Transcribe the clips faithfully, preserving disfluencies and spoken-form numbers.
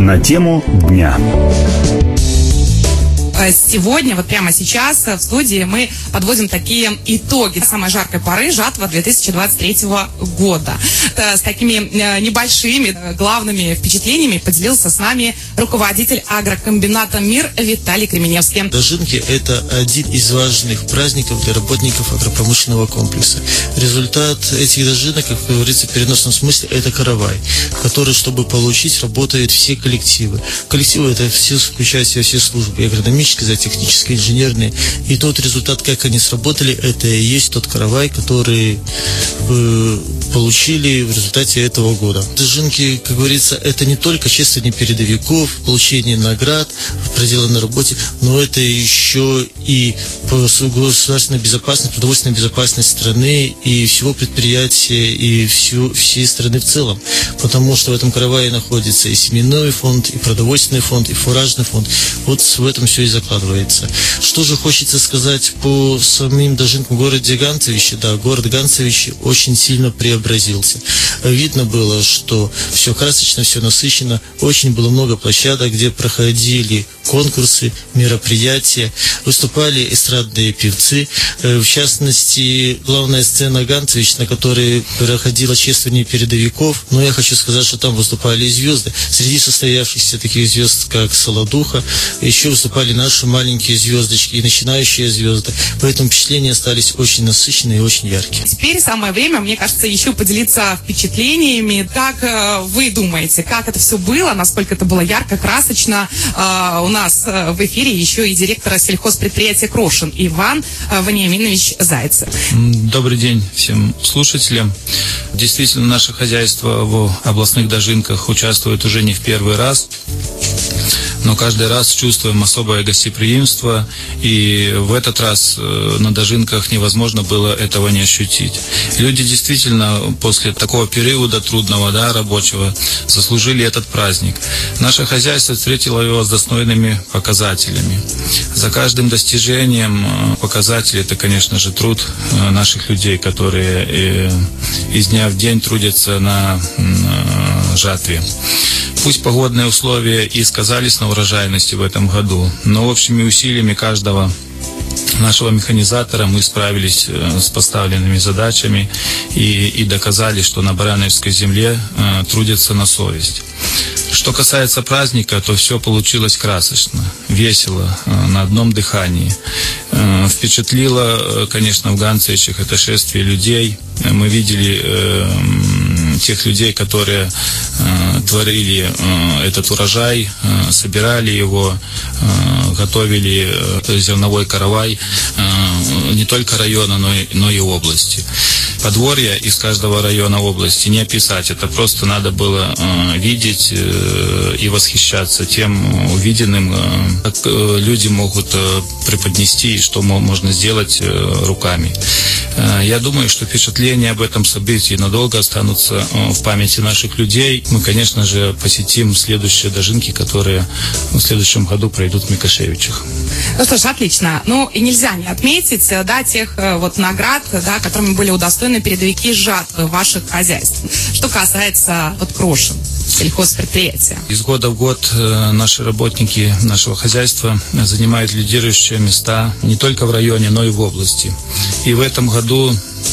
на тему дня. Сегодня, вот прямо сейчас в студии мы подводим такие итоги самой жаркой поры жатва две тысячи двадцать третьего года. С такими небольшими главными впечатлениями поделился с нами руководитель агрокомбината «Мир» Виталий Кременевский. Дожинки – это один из важных праздников для работников агропромышленного комплекса. Результат этих дожинок, как говорится в переносном смысле, это каравай, который, чтобы получить, работают все коллективы. Коллективы – это все, включая в себя все службы, агрономические, технические, инженерные. И тот результат, как они сработали, это и есть тот каравай, который э, получили в результате этого года. Дожинки, как говорится, это не только чествование передовиков, получение наград, проделанной работе, но это еще и государственная безопасность, продовольственная безопасность страны и всего предприятия, и всю, всей страны в целом. Потому что в этом каравае находится и семенной фонд, и продовольственный фонд, и фуражный фонд. Вот в этом все и закладывается. Что же хочется сказать по самим дожинкам в городе Ганцевище? Да, город Ганцевище очень сильно преобразился. Видно было, что все красочно, все насыщенно. Очень было много площадок, где проходили конкурсы, мероприятия, выступали эстрадные певцы. В частности, главная сцена Ганцевич, на которой проходило чествование передовиков. Но я хочу сказать, что там выступали и звезды. Среди состоявшихся таких звезд, как Солодуха, еще выступали наши маленькие звездочки и начинающие звезды. Поэтому впечатления остались очень насыщенные и очень яркие. Теперь самое время, мне кажется, еще поделиться впечатлениями. Как э, вы думаете, как это все было, насколько это было ярко, красочно? Э, у нас э, в эфире еще и директор сельхозпредприятия «Крошин» Иван э, Вениаминович Зайцев. Добрый день всем слушателям. Действительно, наше хозяйство в областных дожинках участвует уже не в первый раз. Но каждый раз чувствуем особое гостеприимство, и в этот раз на дожинках невозможно было этого не ощутить. Люди действительно после такого периода трудного, да, рабочего, заслужили этот праздник. Наше хозяйство встретило его с достойными показателями. За каждым достижением показателей это, конечно же, труд наших людей, которые из дня в день трудятся на жатве. Пусть погодные условия и сказались на урожайности в этом году, но общими усилиями каждого нашего механизатора мы справились с поставленными задачами и, и доказали, что на Барановской земле э, трудятся на совесть. Что касается праздника, то все получилось красочно, весело, э, на одном дыхании. Э, впечатлило, конечно, в Ганцевичах это шествие людей. Мы видели э, тех людей, которые э, творили э, этот урожай, э, собирали его, э, готовили э, зерновой каравай э, не только района, но и, но и области. Подворья из каждого района области не описать. Это просто надо было э, видеть э, и восхищаться тем увиденным, э, как э, люди могут э, преподнести и что можно сделать э, руками. Э, я думаю, что впечатления об этом событии надолго останутся э, в памяти наших людей. Мы, конечно же, посетим следующие дожинки, которые в следующем году пройдут в Микошевичах. Ну что ж, отлично. Ну и нельзя не отметить, да, тех вот наград, да, которыми были удостоены передовики жатвы ваших хозяйств. Что касается вот Крошин, сельхозпредприятия. Из года в год наши работники нашего хозяйства занимают лидирующие места не только в районе, но и в области. И в этом году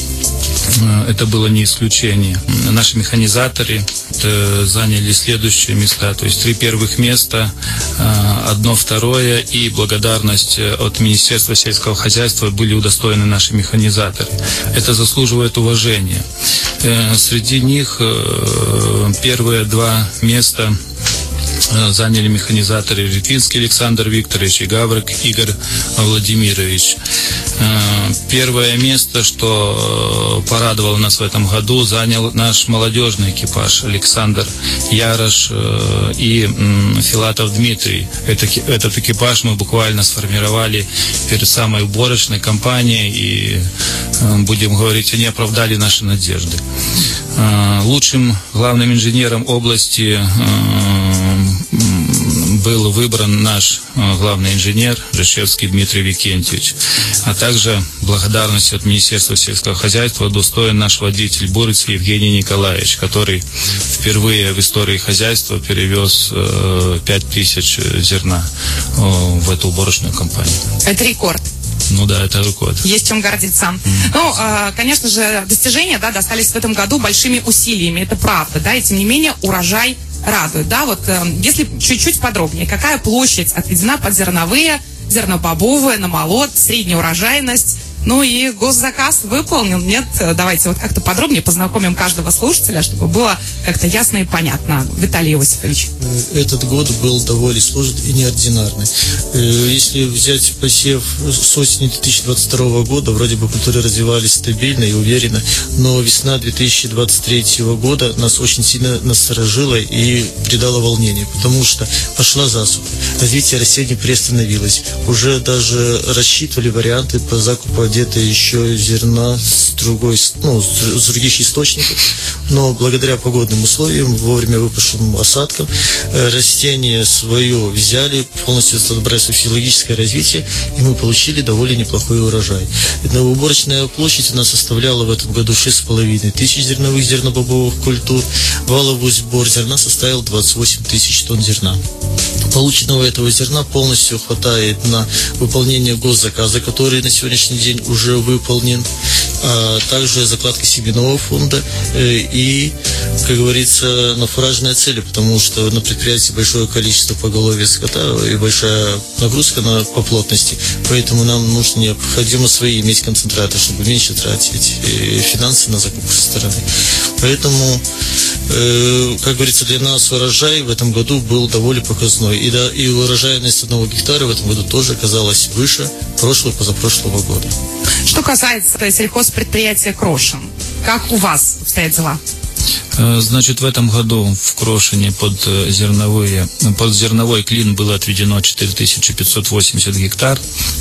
это было не исключение. Наши механизаторы заняли следующие места, то есть три первых места, одно второе, и благодарность от Министерства сельского хозяйства были удостоены наши механизаторы. Это заслуживает уважения. Среди них первые два места заняли механизаторы Литвинский Александр Викторович и Гаврик Игорь Владимирович. Первое место, что порадовало нас в этом году, занял наш молодежный экипаж Александр Ярош и Филатов Дмитрий. Этот экипаж мы буквально сформировали перед самой уборочной кампанией, и, будем говорить, они оправдали наши надежды. Лучшим главным инженером области был выбран наш главный инженер Ржевский Дмитрий Викентьевич. А также благодарность от Министерства сельского хозяйства удостоен наш водитель Бурец Евгений Николаевич, который впервые в истории хозяйства перевез пять тысяч зерна в эту уборочную компанию. Это рекорд. Ну да, это рекорд. Есть чем гордиться. Mm-hmm. Ну, э, конечно же, достижения, да, достались в этом году большими усилиями, это правда, да, и тем не менее урожай радует, да, вот э, если чуть-чуть подробнее, какая площадь отведена под зерновые, зернобобовые, намолот, средняя урожайность, ну и госзаказ выполнен, нет? Давайте вот как-то подробнее познакомим каждого слушателя, чтобы было как-то ясно и понятно. Виталий Иосифович. Этот год был довольно сложный и неординарный. Если взять посев с осени две тысячи двадцать второго года, вроде бы культуры развивались стабильно и уверенно, но весна две тысячи двадцать третьего года нас очень сильно насторожила и придала волнение, потому что пошла засуха, развитие растений приостановилось. Уже даже рассчитывали варианты по закупу где-то еще зерна с другой, ну, с других источников, но благодаря погодным условиям, вовремя выпавшим осадкам, растения свое взяли, полностью отобрали физиологическое развитие, и мы получили довольно неплохой урожай. Уборочная площадь у нас составляла в этом году шесть с половиной тысяч зерновых зернобобовых культур, валовый сбор зерна составил двадцать восемь тысяч тонн зерна. Полученного этого зерна полностью хватает на выполнение госзаказа, который на сегодняшний день уже выполнен, а также закладка семенного фонда и, как говорится, на фуражные цели, потому что на предприятии большое количество поголовья скота и большая нагрузка на, по плотности, поэтому нам нужно необходимо свои иметь концентраты, чтобы меньше тратить финансы на закупку со стороны. Поэтому, э, как говорится, для нас урожай в этом году был довольно показной, и, да, и урожайность одного гектара в этом году тоже оказалась выше прошлого и позапрошлого года. Что касается сельхозпредприятия Крошин, как у вас обстоят дела? Значит, в этом году в Крошине под зерновые, под зерновой клин было отведено четыре тысячи пятьсот восемьдесят гектар.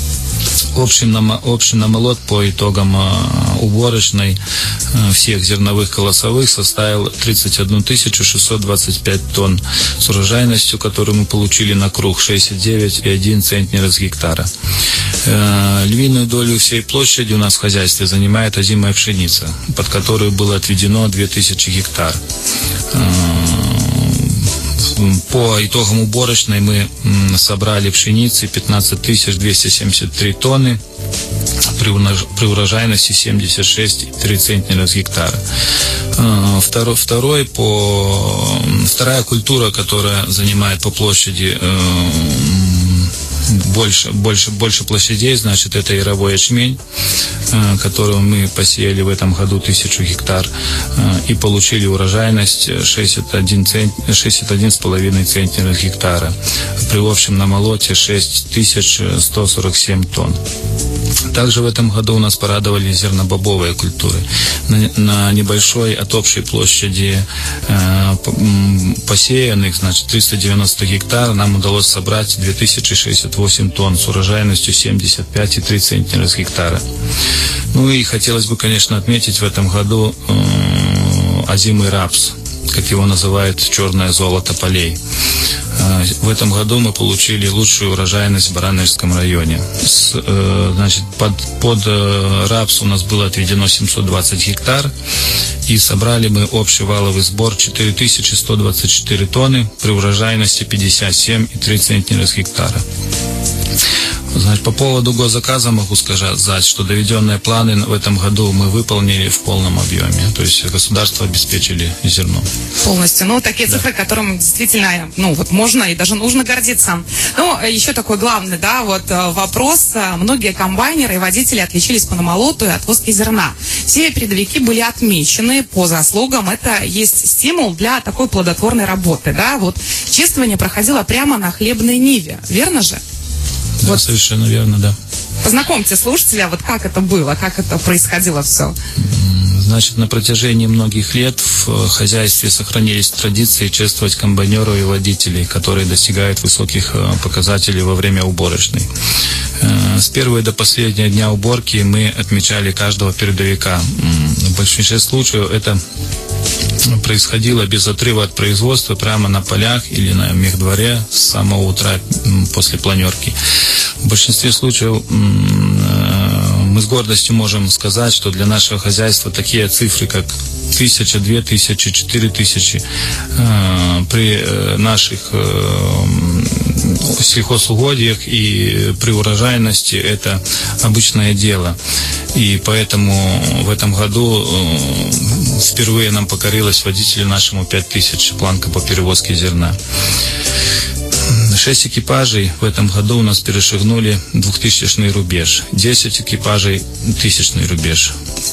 Общий, нам, общий намолот по итогам э, уборочной э, всех зерновых колосовых составил тридцать одну тысячу шестьсот двадцать пять тонн с урожайностью, которую мы получили на круг шестьдесят девять и один центнера с гектара. Э, львиную долю всей площади у нас в хозяйстве занимает озимая пшеница, под которую было отведено две тысячи гектар. Э, По итогам уборочной мы собрали пшеницы пятнадцать тысяч двести семьдесят три тонны при урожайности семьдесят шесть и три центнера с гектара. Второй, второй по, вторая культура, которая занимает по площади больше, больше, больше площадей, значит, это яровой ячмень, которого мы посеяли в этом году тысячу гектар и получили урожайность шестьдесят один с половиной центнера с гектара. При общем намолоте шесть тысяч сто сорок семь тонн. Также в этом году у нас порадовали зернобобовые культуры. На, на небольшой от общей площади э, посеянных, значит, триста девяносто гектар, нам удалось собрать две тысячи шестьдесят восемь тонн с урожайностью семьдесят пять и три центнера с гектара. Ну и хотелось бы, конечно, отметить в этом году э, озимый рапс, как его называют, черное золото полей. В этом году мы получили лучшую урожайность в Баранежском районе. С, э, значит, под, под э, рапс у нас было отведено семьсот двадцать гектар, и собрали мы общий валовый сбор четыре тысячи сто двадцать четыре тонны при урожайности пятьдесят семь и три центнера с гектара. Значит, по поводу госзаказа могу сказать, что доведенные планы в этом году мы выполнили в полном объеме. То есть государство обеспечили зерном. Полностью. Ну, такие цифры, да, которым действительно, ну, вот можно и даже нужно гордиться. Ну, еще такой главный, да, вот вопрос. Многие комбайнеры и водители отличились по намолоту и отвозке зерна. Все передовики были отмечены по заслугам. Это есть стимул для такой плодотворной работы, да. Вот чествование проходило прямо на хлебной ниве. Верно же? Да, вот. Совершенно верно, да. Познакомьте слушателя, вот как это было, как это происходило все. Значит, на протяжении многих лет в хозяйстве сохранились традиции чествовать комбайнеров и водителей, которые достигают высоких показателей во время уборочной. С первого до последнего дня уборки мы отмечали каждого передовика. В большинстве случаев это происходило без отрыва от производства прямо на полях или на мехдворе с самого утра после планерки. В большинстве случаев мы с гордостью можем сказать, что для нашего хозяйства такие цифры, как тысяча, две тысячи, четыре тысячи при наших сельхозугодиях и при урожайности это обычное дело. И поэтому в этом году впервые нам покорилось водителю нашему пять тысяч планка по перевозке зерна. Шесть экипажей в этом году у нас перешагнули двухтысячный рубеж. Десять экипажей тысячный рубеж.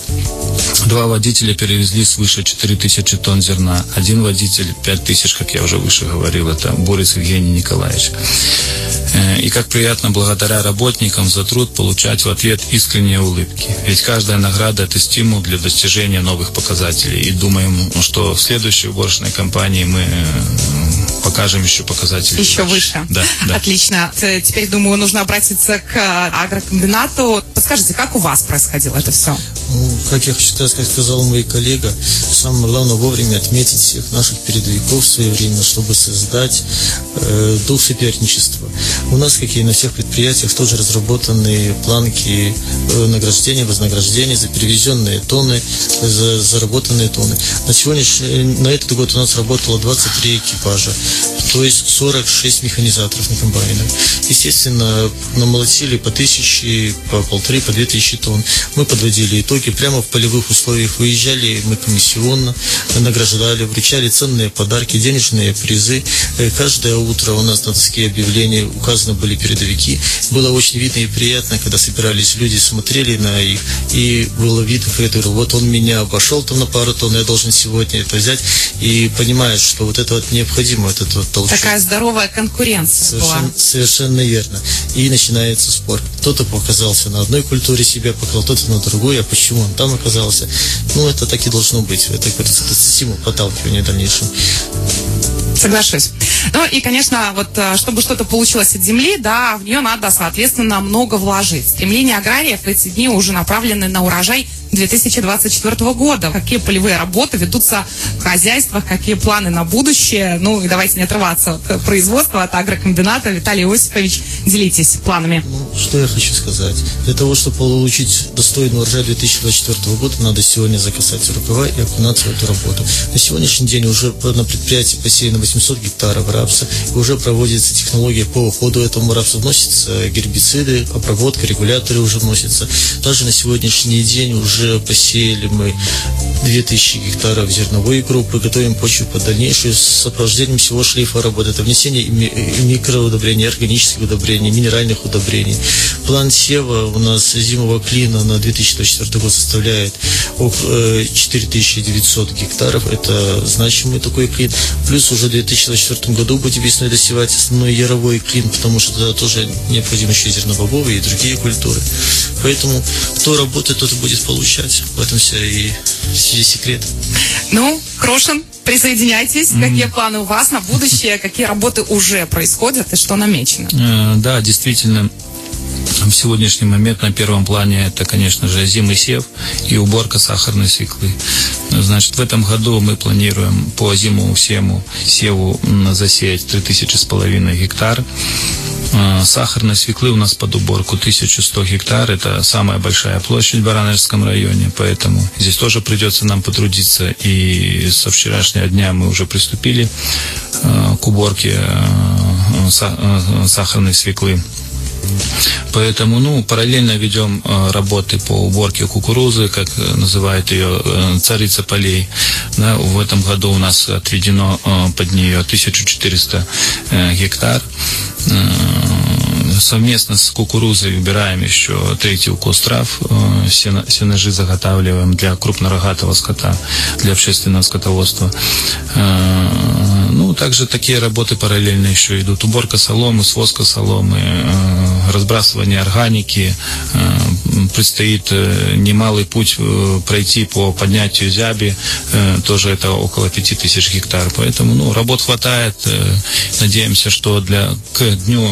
Два водителя перевезли свыше четыре тысячи тонн зерна. Один водитель пять тысяч, как я уже выше говорил, это Борис Евгений Николаевич. И как приятно благодаря работникам за труд получать в ответ искренние улыбки. Ведь каждая награда – это стимул для достижения новых показателей. И думаем, что в следующей уборочной кампании мы покажем еще показатели. Еще выше. Да, да. Отлично. Теперь, думаю, нужно обратиться к агрокомбинату. Подскажите, как у вас происходило это все? Ну, как я хочу сказать, как сказал мой коллега, самое главное вовремя отметить всех наших передовиков в свое время, чтобы создать э, дух соперничества. У нас, как и на всех предприятиях, тоже разработаны планки э, награждения, вознаграждения за перевезенные тонны, за заработанные тонны. На сегодняшний, на этот год у нас работало двадцать три экипажа, то есть сорок шесть механизаторов на комбайнах. Естественно, намолотили по тысяче, по полторы, по две тысячи тонн. Мы подводили итоги прямо в полевых условиях, выезжали мы комиссионно, награждали, вручали ценные подарки, денежные призы. Каждое утро у нас на доске объявлений указаны были передовики. Было очень видно и приятно, когда собирались люди, смотрели на их, и было видно, как это, вот он меня обошел там на пару тонн, я должен сегодня это взять, и понимаешь, что вот это вот необходимо, вот это вот толчок. Такая здоровая конкуренция совершенно, была. Совершенно верно. И начинается спор. Кто-то показался на одной культуре себя, показал, кто-то на другой, а почему он там оказался. Ну, это так и должно быть. Это, это стимул подталкивания в дальнейшем. Соглашусь. Ну и, конечно, вот чтобы что-то получилось от земли, да, в нее надо, соответственно, много вложить. Стремления аграриев в эти дни уже направлены на урожай две тысячи двадцать четвёртого года. Какие полевые работы ведутся в хозяйствах, какие планы на будущее. Ну и давайте не отрываться от производства, от агрокомбината. Виталий Иосифович, делитесь планами. Ну, что я хочу сказать. Для того, чтобы получить достойный урожай две тысячи двадцать четвёртого года, надо сегодня закасать рукава и окунаться в эту работу. На сегодняшний день уже на предприятии посеяно восемьсот гектаров рапса, и уже проводится технология по уходу этому рапса. Вносятся гербициды, обработка, регуляторы уже вносятся. Даже на сегодняшний день уже посеяли мы две тысячи гектаров зерновой группы, готовим почву под дальнейшую с сопровождением всего шлейфа работы. Это внесение микроудобрений, органических удобрений, минеральных удобрений. План сева у нас зимового клина на две тысячи двадцать четвёртый год составляет четыре тысячи девятьсот гектаров. Это значимый такой клин. Плюс уже в две тысячи двадцать четвёртом году будем весной досевать основной яровой клин, потому что тогда тоже необходимо еще зернобобовые и другие культуры. Поэтому кто работает, тот и будет получать. В этом все и весь секрет. Ну, Крошин, присоединяйтесь. Mm-hmm. Какие планы у вас на будущее? Какие работы уже происходят и что намечено? Uh, да, действительно. В сегодняшний момент на первом плане это, конечно же, озимый сев и уборка сахарной свеклы. Значит, в этом году мы планируем по озимому севу, севу засеять три тысячи с половиной гектар. Сахарной свеклы у нас под уборку тысяча сто гектар. Это самая большая площадь в Баранежском районе, поэтому здесь тоже придется нам потрудиться. И со вчерашнего дня мы уже приступили к уборке сахарной свеклы. Поэтому, ну, параллельно ведем э, работы по уборке кукурузы, как э, называют ее э, царица полей. Да, в этом году у нас отведено э, под нее тысяча четыреста э, гектар. Э, совместно с кукурузой убираем еще третий укос трав, э, сено, сенажи заготавливаем для крупнорогатого скота, для общественного скотоводства. Э, ну, также такие работы параллельно еще идут. Уборка соломы, своска соломы, э, разбрасывание органики, предстоит немалый путь пройти по поднятию Зяби, тоже это около пяти тысяч гектар, поэтому, ну, работ хватает, надеемся, что для, к дню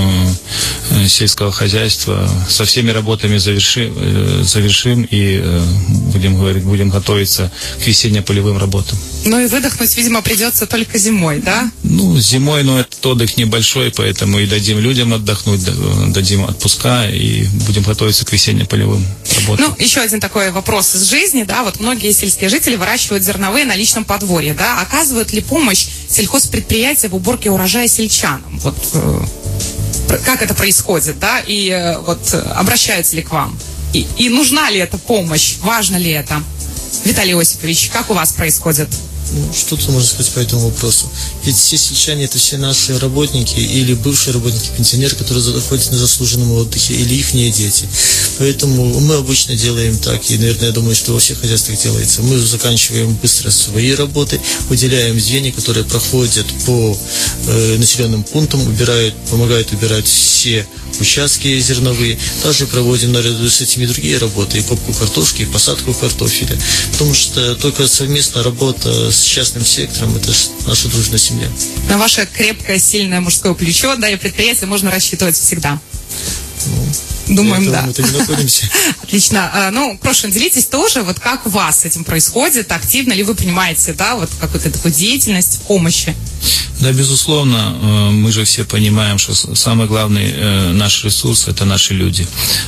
сельского хозяйства со всеми работами завершим, завершим и будем говорить, будем готовиться к весенне-полевым работам. Ну и выдохнуть, видимо, придется только зимой, да? Ну, зимой, но этот отдых небольшой, поэтому и дадим людям отдохнуть, дадим отпуска и будем готовиться к весенне-полевым работам. Ну, еще один такой вопрос из жизни, да, вот многие сельские жители выращивают зерновые на личном подворье, да, оказывают ли помощь сельхозпредприятия в уборке урожая сельчанам? Вот э, как это происходит, да, и э, вот обращаются ли к вам? И, и нужна ли эта помощь, важно ли это? Виталий Осипович, как у вас происходит? Ну, что тут можно сказать по этому вопросу? Ведь все сельчане — это все наши работники или бывшие работники, пенсионеры, которые находятся на заслуженном отдыхе, или их дети. Поэтому мы обычно делаем так, и, наверное, я думаю, что во всех хозяйствах делается. Мы заканчиваем быстро свои работы, выделяем звенья, которые проходят по э, населенным пунктам, убирают, помогают убирать все участки зерновые. Также проводим наряду с этими другие работы, и копку картошки, и посадку картофеля. Потому что только совместная работа с частным сектором — это наша дружная семья. На ваше крепкое, сильное мужское плечо, да, и предприятие можно рассчитывать всегда. Ну, думаем, да. Мы-то не находимся. Отлично. А, ну, прошу, делитесь тоже, вот как у вас с этим происходит, активно ли вы принимаете, да, вот какую-то такую деятельность помощи? Да, безусловно, мы же все понимаем, что самый главный наш ресурс — это наши люди.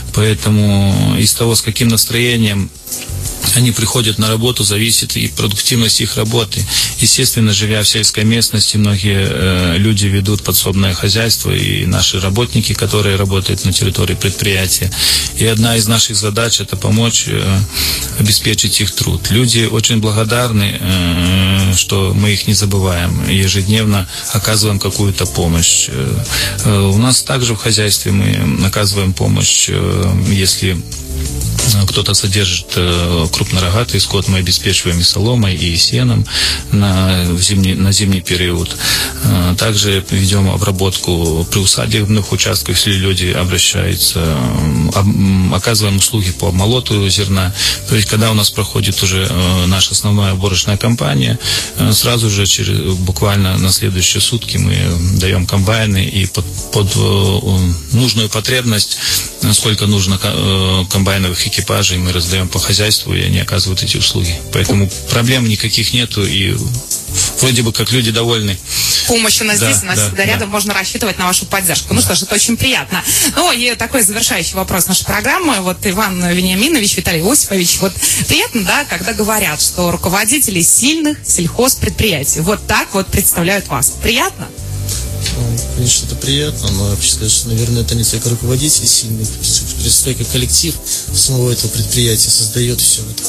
Поэтому из того, с каким настроением они приходят на работу, зависит и продуктивность их работы. Естественно, живя в сельской местности, многие э, люди ведут подсобное хозяйство, и наши работники, которые работают на территории предприятия. И одна из наших задач — это помочь э, обеспечить их труд. Люди очень благодарны, э, что мы их не забываем, ежедневно оказываем какую-то помощь. Э, э, у нас также в хозяйстве мы оказываем помощь, э, если кто-то содержит э, крупнорогатый скот, мы обеспечиваем и соломой, и сеном на зимний, на зимний период. Э, также ведем обработку приусадебных участков, если люди обращаются, э, об, оказываем услуги по обмолоту зерна. То есть, когда у нас проходит уже э, наша основная уборочная кампания, э, сразу же через, буквально на следующие сутки мы даем комбайны, и под, под э, нужную потребность, сколько нужно э, комбайновых экипажей, мы раздаем по хозяйству, и они оказывают эти услуги. Поэтому проблем никаких нету, и вроде бы как люди довольны. Помощь у нас да, здесь, у нас да, всегда рядом, да. Можно рассчитывать на вашу поддержку. Ну что ж, это очень приятно. Ну и такой завершающий вопрос нашей программы. Вот Иван Вениаминович, Виталий Осипович, вот приятно, да, когда говорят, что руководители сильных сельхозпредприятий вот так вот представляют вас. Приятно? Ну, конечно, это приятно, но вообще сказать, наверное, это не только руководитель сильный, представляя как коллектив самого этого предприятия создает все это.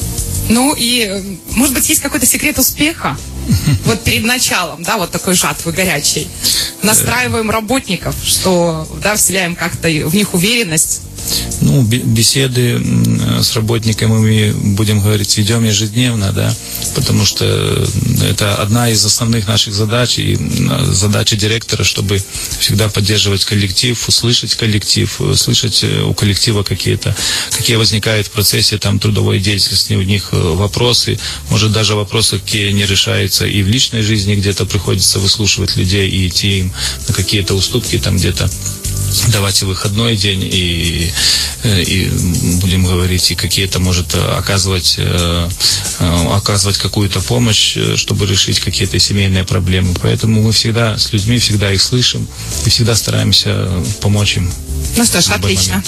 Ну и, может быть, есть какой-то секрет успеха? Вот перед началом, да, вот такой жатвы горячей. Настраиваем работников, что, да, вселяем как-то в них уверенность. Ну, беседы с работниками мы, будем говорить, ведем ежедневно, да, потому что это одна из основных наших задач, и задача директора, чтобы всегда поддерживать коллектив, услышать коллектив, слышать у коллектива какие-то, какие возникают в процессе там трудовой деятельности, у них вопросы, может даже вопросы, какие не решаются и в личной жизни, где-то приходится выслушивать людей и идти им на какие-то уступки, там где-то давать и выходной день, и, и будем говорить, и какие-то, может, оказывать, оказывать какую-то помощь, чтобы решить какие-то семейные проблемы. Поэтому мы всегда с людьми, всегда их слышим и всегда стараемся помочь им. Ну что ж, отлично.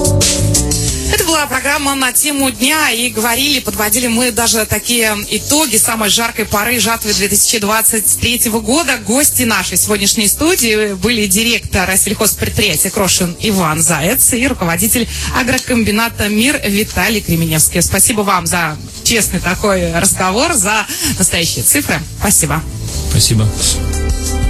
Это была программа на тему дня, и говорили, подводили мы даже такие итоги самой жаркой поры жатвы две тысячи двадцать третьего года. Гости нашей сегодняшней студии были директор сельхозпредприятия Крошин Иван Заяц и руководитель агрокомбината «Мир» Виталий Кременевский. Спасибо вам за честный такой разговор, за настоящие цифры. Спасибо. Спасибо.